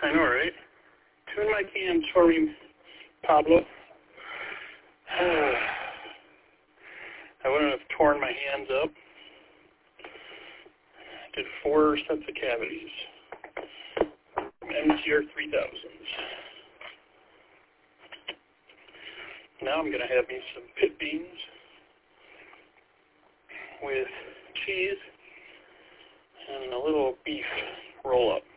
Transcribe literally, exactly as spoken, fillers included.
I know, right? Tune my cans for me, Pablo. I wouldn't have torn my hands up. I did four sets of cavities. M T R three thousands. Now I'm going to have me some pit beans with cheese and a little beef roll-up.